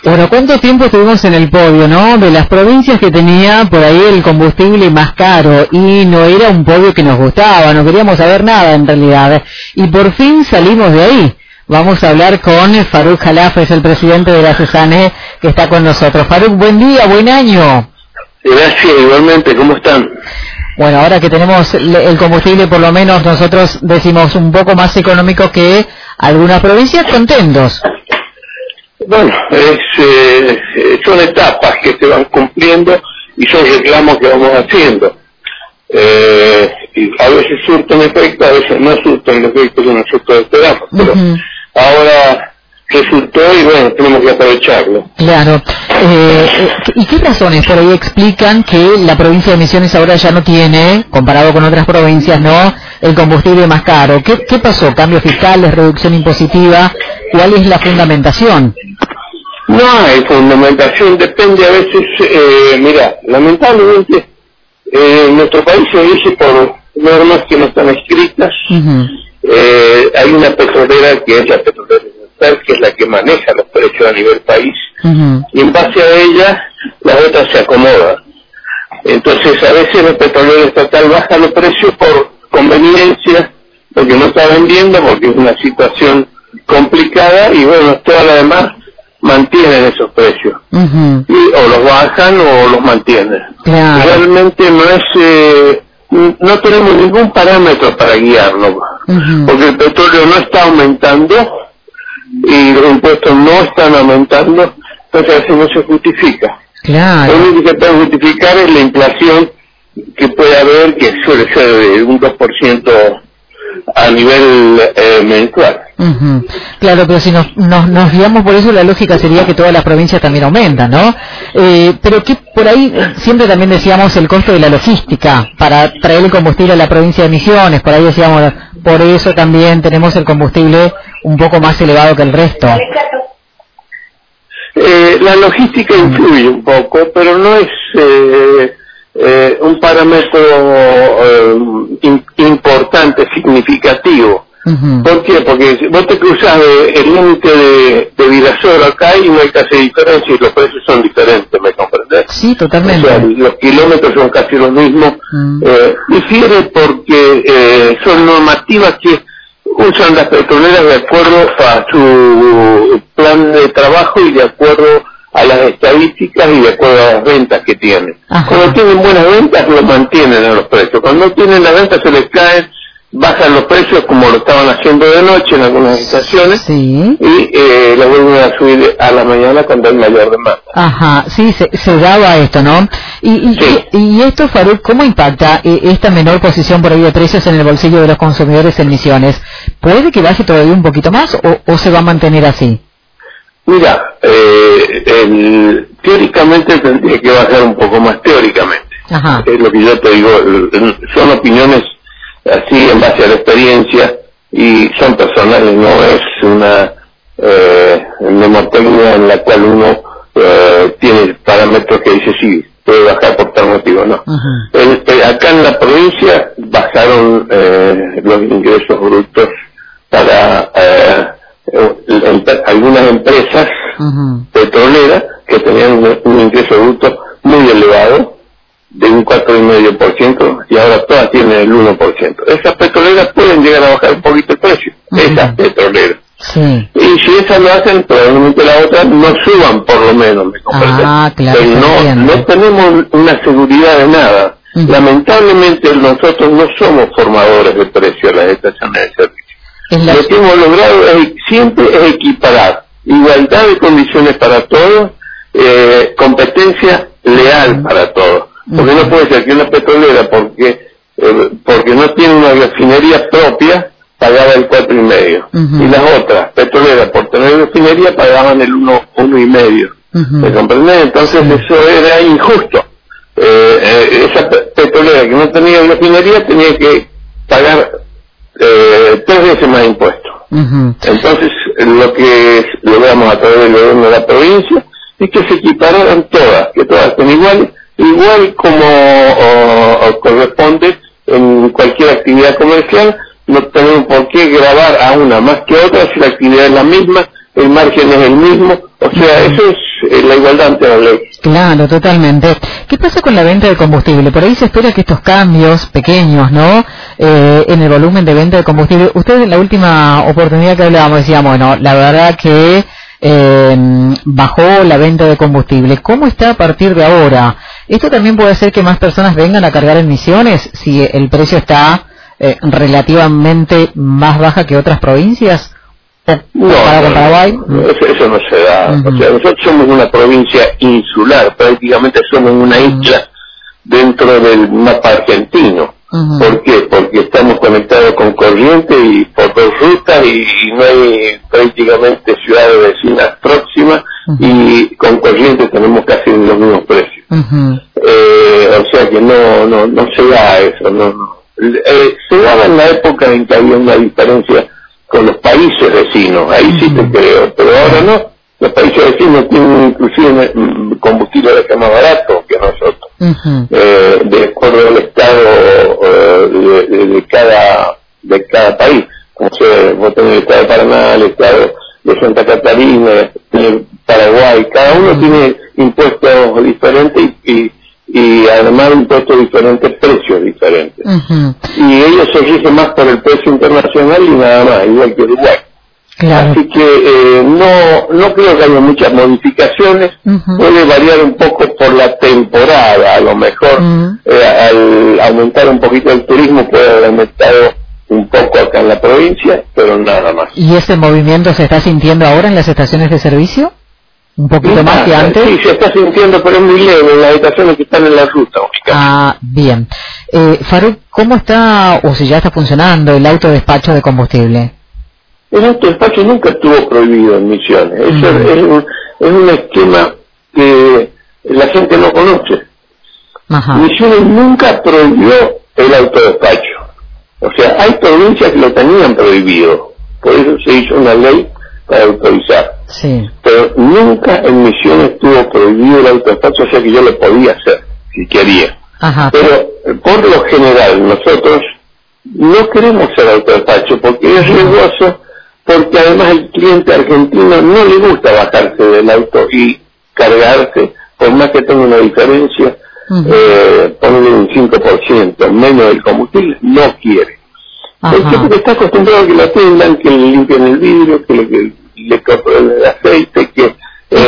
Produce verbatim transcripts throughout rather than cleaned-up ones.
Bueno, ¿cuánto tiempo estuvimos en el podio, no? De las provincias que tenía por ahí el combustible más caro, y no era un podio que nos gustaba, no queríamos saber nada en realidad, y por fin salimos de ahí. Vamos a hablar con Faruk Khalaf, es el presidente de la CESANE, que está con nosotros. Faruk, buen día, buen año. Gracias, igualmente, ¿cómo están? Bueno, ahora que tenemos el combustible, por lo menos nosotros decimos un poco más económico que algunas provincias, contentos. Bueno, es, eh, son etapas que se van cumpliendo y son reclamos que vamos haciendo. Eh, y a veces surten efecto, a veces no surten el efecto que nosotros esperamos, pero uh-huh. ahora resultó y bueno, tenemos que aprovecharlo. Claro. Eh, ¿Y qué razones por ahí explican que la provincia de Misiones ahora ya no tiene, comparado con otras provincias, no, el combustible más caro? ¿Qué, qué pasó? ¿Cambios fiscales, reducción impositiva? ¿Cuál es la fundamentación? No hay fundamentación, depende a veces, eh, mira, lamentablemente eh, en nuestro país se dice por normas que no están escritas. Uh-huh. eh, hay una petrolera que es la petrolera que es la que maneja los precios a nivel país, uh-huh. y en base a ella las otras se acomodan. Entonces a veces la petrolera estatal baja los precios por conveniencia, porque no está vendiendo, porque es una situación complicada, y bueno, todas las demás mantienen esos precios, uh-huh. y, o los bajan o los mantienen. Claro. Realmente no es, eh, no tenemos ningún parámetro para guiarnos, uh-huh. porque el petróleo no está aumentando y los impuestos no están aumentando, entonces eso no se justifica. Claro. Lo único que se puede justificar es la inflación que puede haber, que suele ser de un dos por ciento a nivel eh, mensual. Uh-huh. Claro, pero si nos, nos, nos guiamos por eso, la lógica sería que todas las provincias también aumentan, ¿no? Eh, pero que por ahí siempre también decíamos el costo de la logística para traer el combustible a la provincia de Misiones, por ahí decíamos, por eso también tenemos el combustible un poco más elevado que el resto. Eh, la logística influye un poco, pero no es eh, eh, un parámetro eh, in, importante, significativo. Uh-huh. ¿Por qué? Porque vos te cruzas de, el límite de, de Virasoro acá y no hay casi diferencia y los precios son diferentes, ¿me comprendes? Sí, totalmente. O sea, los kilómetros son casi los mismos. Uh-huh. Eh, difiere porque eh, son normativas que usan las petroleras de acuerdo a su plan de trabajo y de acuerdo a las estadísticas y de acuerdo a las ventas que tienen. Ajá. Cuando tienen buenas ventas, lo mantienen a los precios. Cuando no tienen las ventas, se les caen, bajan los precios como lo estaban haciendo de noche en algunas estaciones, sí. y eh, lo vuelven a subir a la mañana cuando hay mayor demanda. Ajá, sí, se, se daba esto, ¿no? Y, y, sí. y, y esto, Faruk, ¿cómo impacta eh, esta menor posición por ahí de precios en el bolsillo de los consumidores en Misiones? ¿Puede que baje todavía un poquito más o, o se va a mantener así? Mira, eh, el, teóricamente tendría que bajar un poco más, teóricamente. Ajá. Es lo que yo te digo, son opiniones así en base a la experiencia y son personales, no es una eh, mnemotecnia en la cual uno eh, tiene parámetros que dice sí, puede bajar por tal motivo, no. Uh-huh. El, el, acá en la provincia bajaron eh, los ingresos brutos para eh, en, algunas empresas uh-huh. petroleras que tenían un, un ingreso bruto muy elevado, de un cuatro coma cinco por ciento, y ahora todas tienen el uno por ciento. Esas petroleras pueden llegar a bajar un poquito el precio, uh-huh. esas petroleras. Sí. Y si esas lo hacen, probablemente las otras no suban, por lo menos, ¿me comprendes? Ah, claro. Pero no, no tenemos una seguridad de nada. Uh-huh. Lamentablemente nosotros no somos formadores de precios a las estaciones de servicio. La... Lo que hemos logrado es, siempre es equiparar igualdad de condiciones para todos, eh, competencia leal uh-huh. para todos. Porque no puede ser que una petrolera, porque eh, porque no tiene una refinería propia, pagaba el cuatro y medio, uh-huh. y las otras petroleras por tener refinería pagaban el uno uno y medio. Uh-huh. ¿Me comprendés? Entonces sí. Eso era injusto. Eh, eh, esa petrolera que no tenía refinería tenía que pagar eh, tres veces más impuestos. Uh-huh. Entonces lo que logramos a través del gobierno de la provincia es que se equipararan todas, que todas estén iguales, igual como o, o corresponde en cualquier actividad comercial. No tenemos por qué grabar a una más que a otra si la actividad es la misma el margen es el mismo, o sea, eso es eh, la igualdad ante la ley. Claro, totalmente. ¿Qué pasa con la venta de combustible? Por ahí se espera que estos cambios pequeños, ¿no?, eh, en el volumen de venta de combustible. Ustedes en la última oportunidad que hablábamos decían, bueno, la verdad que eh, bajó la venta de combustible. ¿Cómo está a partir de ahora? ¿Esto también puede hacer que más personas vengan a cargar en Misiones si el precio está eh, relativamente más baja que otras provincias? No, no, con Paraguay? No, eso, eso no se da. Uh-huh. O sea, nosotros somos una provincia insular, prácticamente somos una isla dentro del mapa argentino. Uh-huh. ¿Por qué? Porque estamos conectados con corriente y por dos rutas y, y no hay prácticamente ciudades vecinas próximas. Uh-huh. Y con corriente tenemos casi los mismos precios. Uh-huh. Eh, o sea que no no no se da eso. No, no. Eh, se daba en la época en que había una diferencia con los países vecinos, ahí uh-huh. sí te creo, pero ahora no. Los países vecinos tienen inclusive combustible de más barato que nosotros, uh-huh. eh, de acuerdo al estado uh, de, de, de cada de cada país. Como se vos tenés el estado de Paraná, el estado de Santa Catarina, el Paraguay, cada uno uh-huh. tiene impuestos diferentes y, y y además impuestos diferentes, precios diferentes. Uh-huh. Y ellos se rigen más por el precio internacional y nada más, igual que Uruguay. Claro. Así que eh, no no creo que haya muchas modificaciones, uh-huh. puede variar un poco por la temporada, a lo mejor uh-huh. eh, al aumentar un poquito el turismo puede haber aumentado un poco acá en la provincia, pero nada más. ¿Y ese movimiento se está sintiendo ahora en las estaciones de servicio? ¿Un poquito sí, más que antes? Sí, se está sintiendo, pero es muy leve en las estaciones que están en la ruta. Ah, bien. Eh, Faruq, ¿cómo está, o si ya está funcionando, el autodespacho de combustible? El autodespacho nunca estuvo prohibido en Misiones. Eso mm. es, un, es un esquema que la gente no conoce. Ajá. Misiones nunca prohibió el autodespacho. O sea, hay provincias que lo tenían prohibido. Por eso se hizo una ley para autorizar. Sí. Pero nunca en Misiones estuvo prohibido el autodespacho, o sea que yo lo podía hacer, si quería. Ajá. Pero por lo general nosotros no queremos hacer autodespacho porque es riesgoso, porque además el cliente argentino no le gusta bajarse del auto y cargarse, por más que tenga una diferencia, uh-huh. eh, ponerle un cinco por ciento menos del combustible, no quiere. ¿Por qué? Porque está acostumbrado a que lo atiendan, que le limpien el vidrio, que le, que le cobren el aceite, que eh,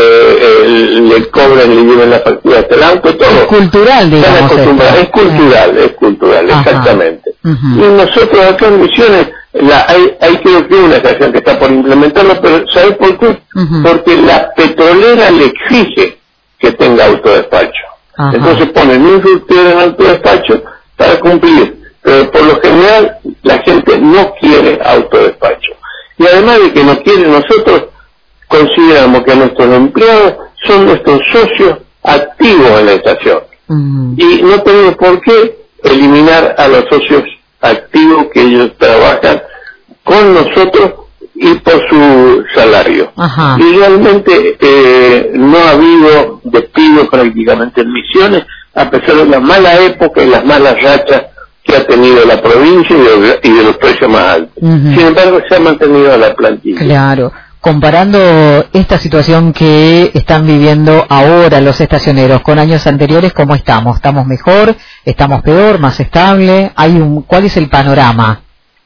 eh, le cobren, le lleven la factura hasta el auto, todo. Es cultural, digamos. Es cultural, es cultural, Ajá. exactamente. Uh-huh. Y nosotros acá en Misiones, la, hay, hay creo que una estación que está por implementarlo, pero ¿sabes por qué? Uh-huh. Porque la petrolera le exige que tenga autodespacho. Ajá. Entonces ponen un surtidor en autodespacho para cumplir. Pero por lo general la gente no quiere autodespacho. Y además de que no quiere, nosotros consideramos que nuestros empleados son nuestros socios activos en la estación. Uh-huh. Y no tenemos por qué eliminar a los socios activos que ellos trabajan con nosotros y por su salario. Uh-huh. Y realmente eh, no ha habido despidos prácticamente en Misiones, a pesar de la mala época y las malas rachas que ha tenido la provincia y de, y de los precios más altos. Uh-huh. Sin embargo, se ha mantenido la plantilla. Claro. Comparando esta situación que están viviendo ahora los estacioneros con años anteriores, ¿cómo estamos? ¿Estamos mejor? ¿Estamos peor? ¿Más estable? ¿Hay un, ¿Cuál es el panorama?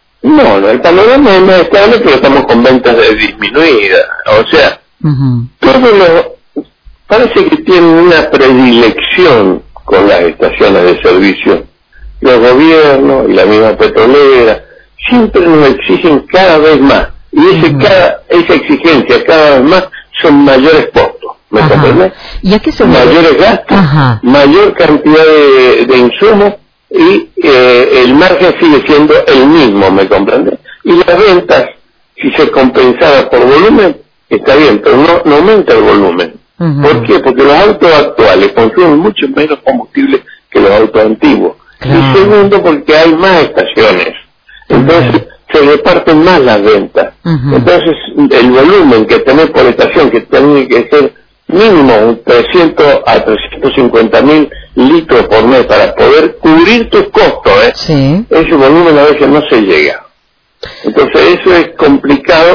No, no, el panorama es más estable, pero estamos con ventas de disminuidas. O sea, uh-huh. todos los... parece que tienen una predilección con las estaciones de servicio. Los gobiernos y la misma petrolera siempre nos exigen cada vez más, y ese uh-huh. cada, esa exigencia cada vez más son mayores costos, ¿me comprendes? ¿Y a qué se mayores gastos, Ajá. mayor cantidad de, de insumos, y eh, el margen sigue siendo el mismo, ¿me comprendes? Y las ventas, si se compensara por volumen, está bien, pero no, no aumenta el volumen. Uh-huh. ¿Por qué? Porque los autos actuales consumen mucho menos combustible que los autos antiguos. Claro. Y segundo, porque hay más estaciones, entonces uh-huh. se reparten más las ventas. Uh-huh. Entonces el volumen que tenés por estación, que tiene que ser mínimo trescientos a trescientos cincuenta mil litros por mes para poder cubrir tus costos, ¿eh? Sí. Ese volumen a veces no se llega. Entonces eso es complicado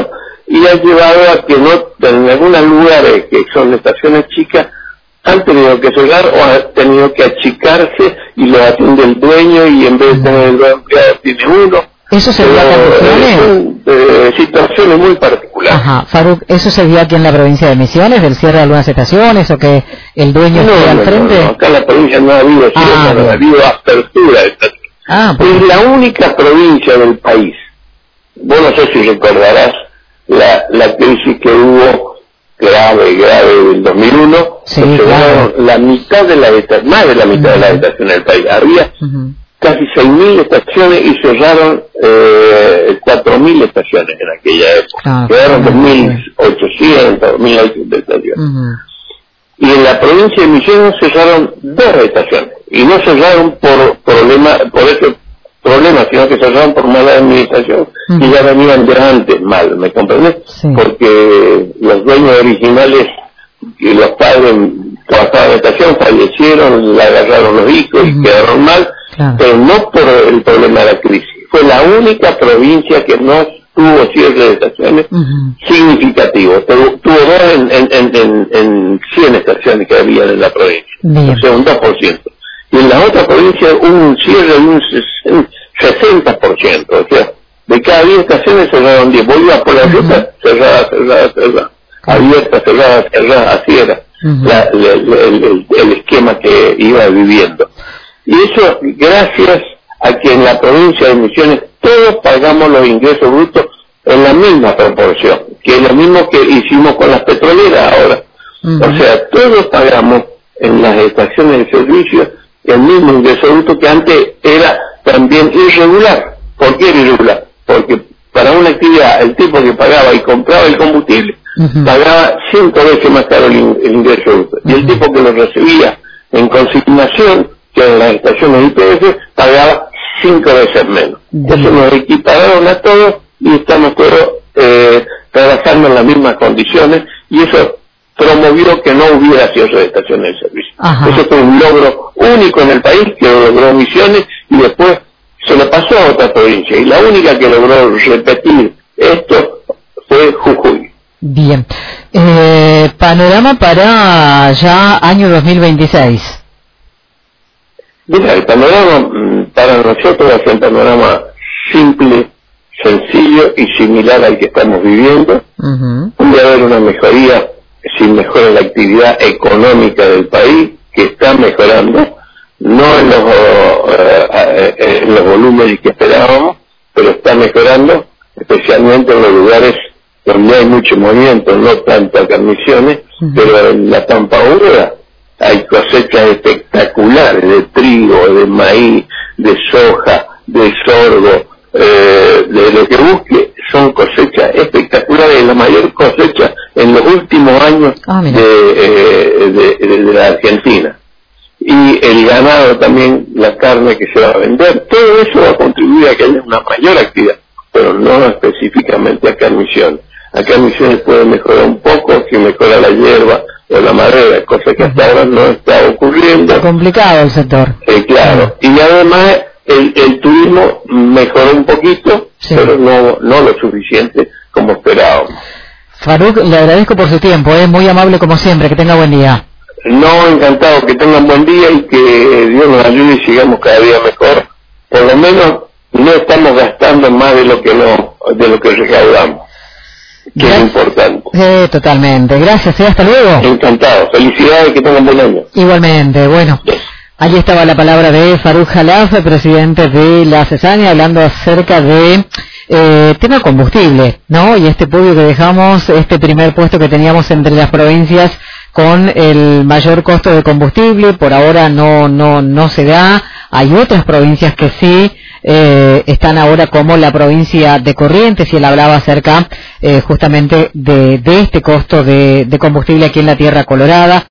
y ha llevado a que no, en algunos lugares que son estaciones chicas, han tenido que cerrar o han tenido que achicarse y lo atiende el dueño y en vez de tener el empleado tiene uno. ¿Eso se vio acá en Misiones? Son eh, situaciones muy particulares. Ajá, Faruq, ¿eso se vio aquí en la provincia de Misiones, del cierre de algunas estaciones o que el dueño no, esté al no, frente? No, no, acá en la provincia no ha habido cierre, ah, no ha habido apertura de estaciones. Ah, pues... Es la única provincia del país. Vos no sé si recordarás la, la crisis que hubo grave, grave del dos mil uno, sí, se cerraron claro. la mitad de la más de la mitad uh-huh. de las estaciones del país. Había uh-huh. casi seis mil estaciones y cerraron eh, cuatro mil estaciones en aquella época. Ah, quedaron dos mil ochocientas, dos mil ochocientas estaciones. Uh-huh. Y en la provincia de Misiones cerraron dos estaciones. Y no cerraron por problema, por ese problema, sino que cerraron por mala administración. Uh-huh. Y ya venían de antes mal, ¿me comprendes? Sí. Porque los dueños originales y los padres trabajaban en la estación, fallecieron, la agarraron los hijos uh-huh. y quedaron mal. Claro. Pero no por el problema de la crisis. Fue la única provincia que no tuvo cierre de estaciones uh-huh. significativo. Tuvo, tuvo dos en, en, en, en cien estaciones que había en la provincia. Bien. O sea, un dos por ciento. Y en la otra provincia un cierre de un sesenta por ciento. O sea, de cada diez estaciones cerraron diez. Voy a por la ruta, uh-huh. cerrada, cerrada, cerrada. Abierta, cerrada, cerrada. Así era uh-huh. la, el, el, el, el esquema que iba viviendo. Y eso gracias a que en la provincia de Misiones todos pagamos los ingresos brutos en la misma proporción, que es lo mismo que hicimos con las petroleras ahora. Uh-huh. O sea, todos pagamos en las estaciones de servicio el mismo ingreso bruto que antes era también irregular. ¿Por qué era irregular? Porque para una actividad el tipo que pagaba y compraba el combustible uh-huh. pagaba cinco veces más caro el, in- el ingreso bruto. Uh-huh. Y el tipo que lo recibía en consignación, que en las estaciones I P F pagaba cinco veces menos. Bien. Eso nos equipararon a todos y estamos todos eh, trabajando en las mismas condiciones y eso promovió que no hubiera cierre de estaciones de servicio. Ajá. Eso fue un logro único en el país que lo logró Misiones y después se lo pasó a otra provincia y la única que logró repetir esto fue Jujuy. Bien. Eh, panorama para ya año dos mil veintiséis. Mira, el panorama para nosotros va a ser un panorama simple, sencillo y similar al que estamos viviendo. Uh-huh. Puede haber una mejoría si mejora la actividad económica del país, que está mejorando, no en los, uh, en los volúmenes que esperábamos, pero está mejorando, especialmente en los lugares donde hay mucho movimiento, no tanto acá en Misiones, uh-huh. pero en la Pampa Húmeda hay cosechas espectaculares de trigo, de maíz, de soja, de sorgo, eh, de lo que busque, son cosechas espectaculares, la mayor cosecha en los últimos años oh, de, eh, de, de, de la Argentina. Y el ganado también, la carne que se va a vender, todo eso va a contribuir a que haya una mayor actividad, pero no específicamente acá en Misiones. Acá en Misiones puede mejorar un poco, si mejora la hierba o la madera, cosa que hasta ahora no está ocurriendo. Está complicado el sector. Eh, claro, y además el, el turismo mejoró un poquito, sí. pero no, no lo suficiente como esperábamos. Faruq, le agradezco por su tiempo, es muy amable como siempre, que tenga buen día. No, encantado, que tengan buen día y que Dios nos ayude y sigamos cada día mejor. Por lo menos no estamos gastando más de lo que no, de lo que recaudamos, que Gra- es importante. Sí, totalmente. Gracias, y hasta luego. Encantado. Felicidades, que tengan buen año. Igualmente, bueno. Sí. Allí estaba la palabra de Faruq Khalaf, presidente de la CESANI, hablando acerca de eh, tema combustible, ¿no? Y este podio que dejamos, este primer puesto que teníamos entre las provincias con el mayor costo de combustible, por ahora no no no se da. Hay otras provincias que sí eh, están ahora, como la provincia de Corrientes, y él hablaba acerca eh, justamente de, de este costo de, de combustible aquí en la Tierra Colorada.